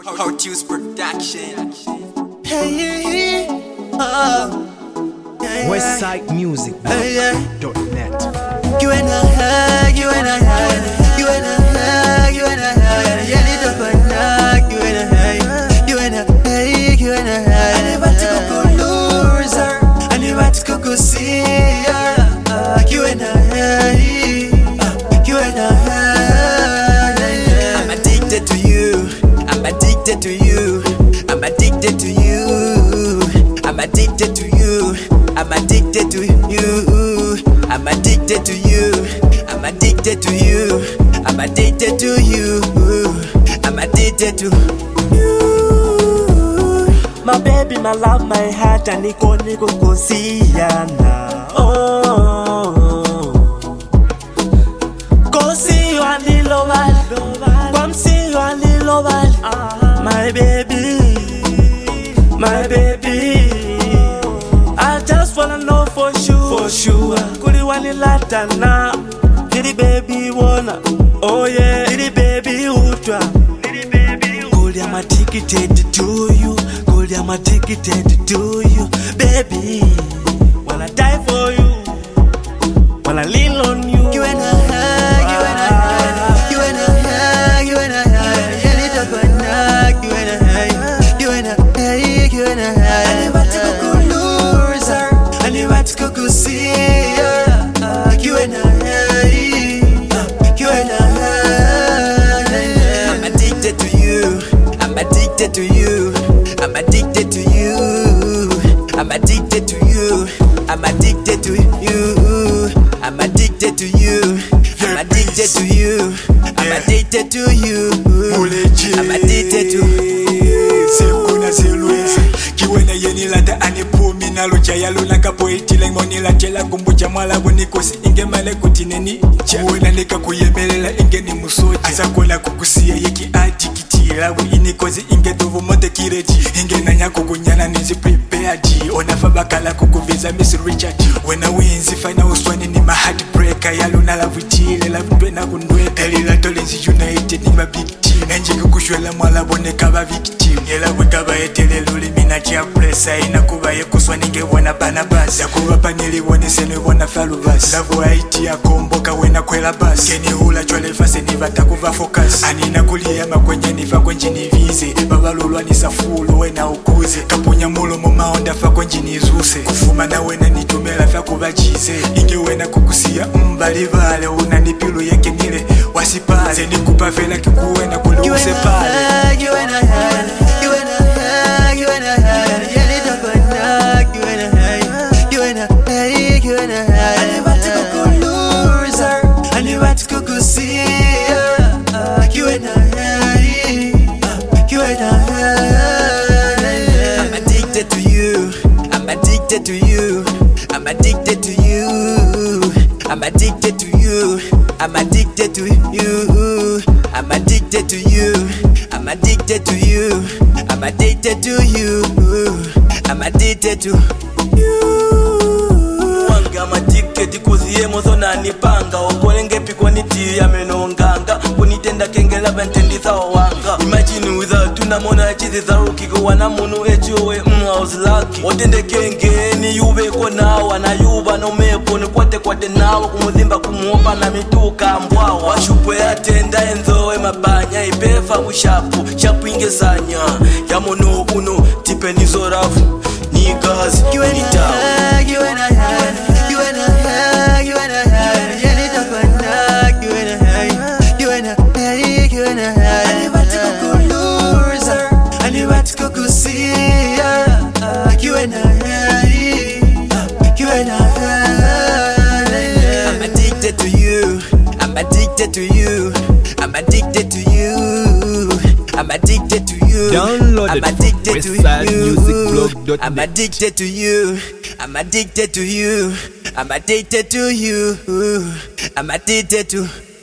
Cartunes Production. Hey, Westsidemusic.net. you and I, you and I, you and I, you and I, you need to find out, you and I, you and I, you and I never to go loser, I never to go see you and I, you and I. I'm addicted to you. I'm addicted to you. I'm addicted to you. I'm addicted to you. I'm addicted to you. I'm addicted to you. I'm addicted to you. I'm addicted to you. I'm addicted to you. My baby, my love, my heart, and niko kosiana. Oh, kosi wali loval, kwamsi wali loval. My baby, my baby. I just wanna know for sure. Kuli wali latana, didi baby wanna. Oh yeah, didi baby utwa. Gold, I'm addicted to you. Gold, I'm addicted to you, baby. Wanna die for you. Wanna lean on you. You and I, you and I, you and I, you and I, you need to find out, you and I, you and I, you and I never to go loser, I never to go see you and I, you and I. I'm addicted to you. I'm addicted to you. I'm addicted to you. I'm addicted to you. I'm addicted to you. I'm addicted to you. I'm addicted to you. I'm addicted to you. I'm addicted to Sekuna selwezi kiwena yenilata anipumi nalo chayalo nakapoitile ngonila chela kumbucha mwala bunikosi inge male kutineni chawena nika kuyemelela inge ni musoji asakola kukusia yeki adikitira we inikozi inge dovo mote kireji inge nanyako kunyana nizi prepared onafa bakala kukuviza Miss Richard wena winzi fina uswani ni ma heartbreaker yalo nalavutile lavutwena kundweta elilato lenzi united ni ma big team enjiki kushwela mwala boneka ba victim yela wekaba etele luli mina chia pressa ina kuba yekuswa ninge wana bana basi yakuba paneli wone sene wana falubas lavo haiti ya komboka wena kwela basi keni hula chwale fase niva takuva focus anina kuliyama kwenye nifa kwenji nivize baba lulwa nisafulo wena ukuze kapunya mulo mumaonda fa kwenji nizuse kufuma na wena nitumela fa kuba jize inge wena kukusia mbalivale una nipilu yeke nile wasipale zeni kupa vela kikuwena kuluse pale You and I, you and I, you and I, you need to find out, you and I, you and I, you and I never to go loser, I never to go see you and I, you and I. I'm addicted to you. I'm addicted to you. I'm addicted to you. I'm addicted to you. I'm addicted to you. I'm addicted to you. I'm addicted to you. I'm addicted to you. I'm addicted to you. Wanga matiketi kuziemo zona nipanga okolenge pikwa niti ya menonganga kunitenda kengela bentendi thao wanga imagine without tunamona chizi zarukiko wana munu echowe I was lucky otende kenge ni yube kwa nawa na yuba no mepo ni kwate nawa kumuzimba kumuopa na mituka mbwawa washupwe atenda enzowe mabanya ipefa shapu ingesanya ya mono uno tipe nizorafu ni gazi You and I, you and I, you and I, you and I, you need to find out, you and I, you and I, you and I never to go loser, I never to go see you and I, you and I. I'm addicted to you. I'm addicted to you. I'm addicted to you. I'm addicted to you. Download I'm it from addicted to you. westsidemusicblog.net. I'm addicted to you. I'm addicted to you. I'm addicted to you. I'm addicted to